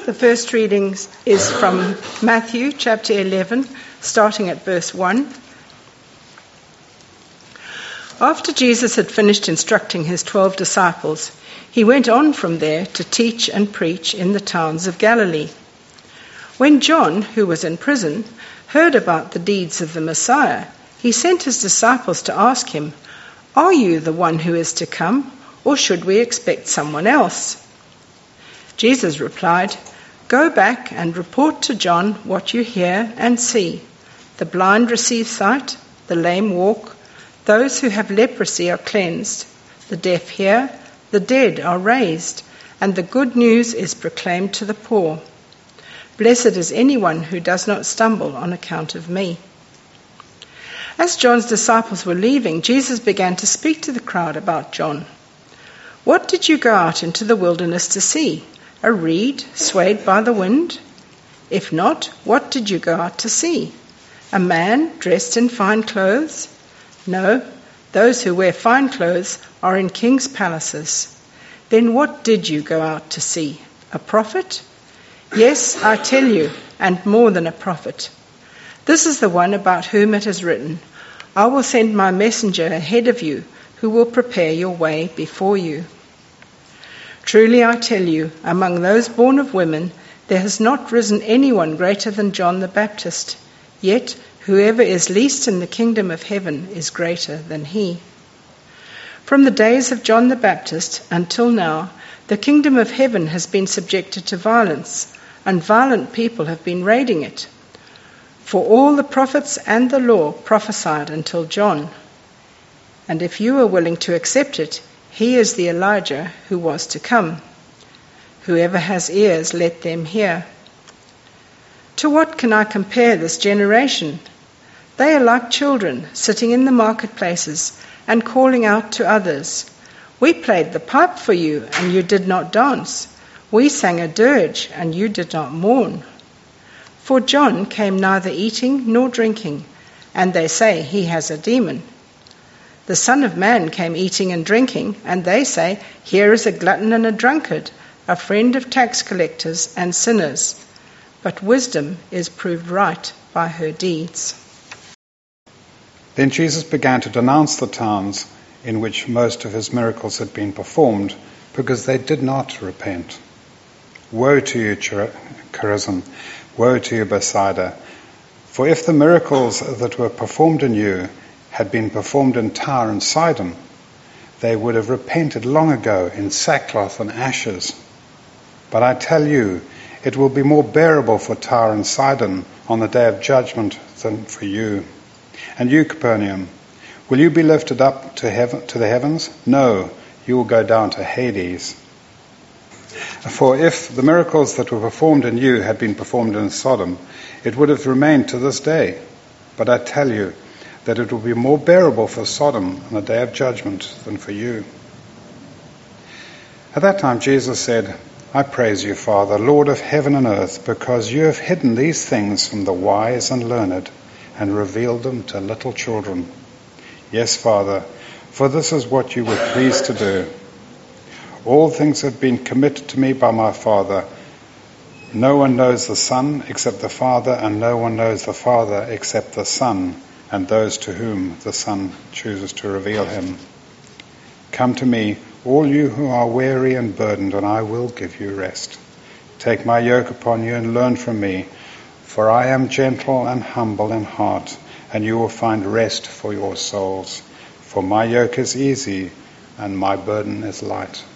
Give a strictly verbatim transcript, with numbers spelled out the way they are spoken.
The first reading is from Matthew chapter eleven, starting at verse one. After Jesus had finished instructing his twelve disciples, he went on from there to teach and preach in the towns of Galilee. When John, who was in prison, heard about the deeds of the Messiah, he sent his disciples to ask him, "Are you the one who is to come, or should we expect someone else?" Jesus replied, "Go back and report to John what you hear and see. The blind receive sight, the lame walk, those who have leprosy are cleansed, the deaf hear, the dead are raised, and the good news is proclaimed to the poor. Blessed is anyone who does not stumble on account of me." As John's disciples were leaving, Jesus began to speak to the crowd about John. "What did you go out into the wilderness to see? A reed swayed by the wind? If not, what did you go out to see? A man dressed in fine clothes? No, those who wear fine clothes are in king's palaces. Then what did you go out to see? A prophet? Yes, I tell you, and more than a prophet. This is the one about whom it is written, 'I will send my messenger ahead of you, who will prepare your way before you.' Truly I tell you, among those born of women, there has not risen anyone greater than John the Baptist, yet whoever is least in the kingdom of heaven is greater than he. From the days of John the Baptist until now, the kingdom of heaven has been subjected to violence, and violent people have been raiding it. For all the prophets and the law prophesied until John. And if you are willing to accept it, he is the Elijah who was to come. Whoever has ears, let them hear. To what can I compare this generation? They are like children sitting in the marketplaces and calling out to others, 'We played the pipe for you, and you did not dance. We sang a dirge, and you did not mourn.' For John came neither eating nor drinking, and they say he has a demon. The Son of Man came eating and drinking, and they say, 'Here is a glutton and a drunkard, a friend of tax collectors and sinners.' But wisdom is proved right by her deeds." Then Jesus began to denounce the towns in which most of his miracles had been performed, because they did not repent. "Woe to you, Chorazin! Woe to you, Bethsaida! For if the miracles that were performed in you had been performed in Tyre and Sidon, they would have repented long ago in sackcloth and ashes. But I tell you, it will be more bearable for Tyre and Sidon on the day of judgment than for you. And you, Capernaum, will you be lifted up to heaven, to the heavens? No, you will go down to Hades. For if the miracles that were performed in you had been performed in Sodom, it would have remained to this day. But I tell you that it will be more bearable for Sodom on the day of judgment than for you." At that time Jesus said, "I praise you, Father, Lord of heaven and earth, because you have hidden these things from the wise and learned and revealed them to little children. Yes, Father, for this is what you were pleased to do. All things have been committed to me by my Father. No one knows the Son except the Father, and no one knows the Father except the Son, and those to whom the Son chooses to reveal him. Come to me, all you who are weary and burdened, and I will give you rest. Take my yoke upon you and learn from me, for I am gentle and humble in heart, and you will find rest for your souls. For my yoke is easy, and my burden is light."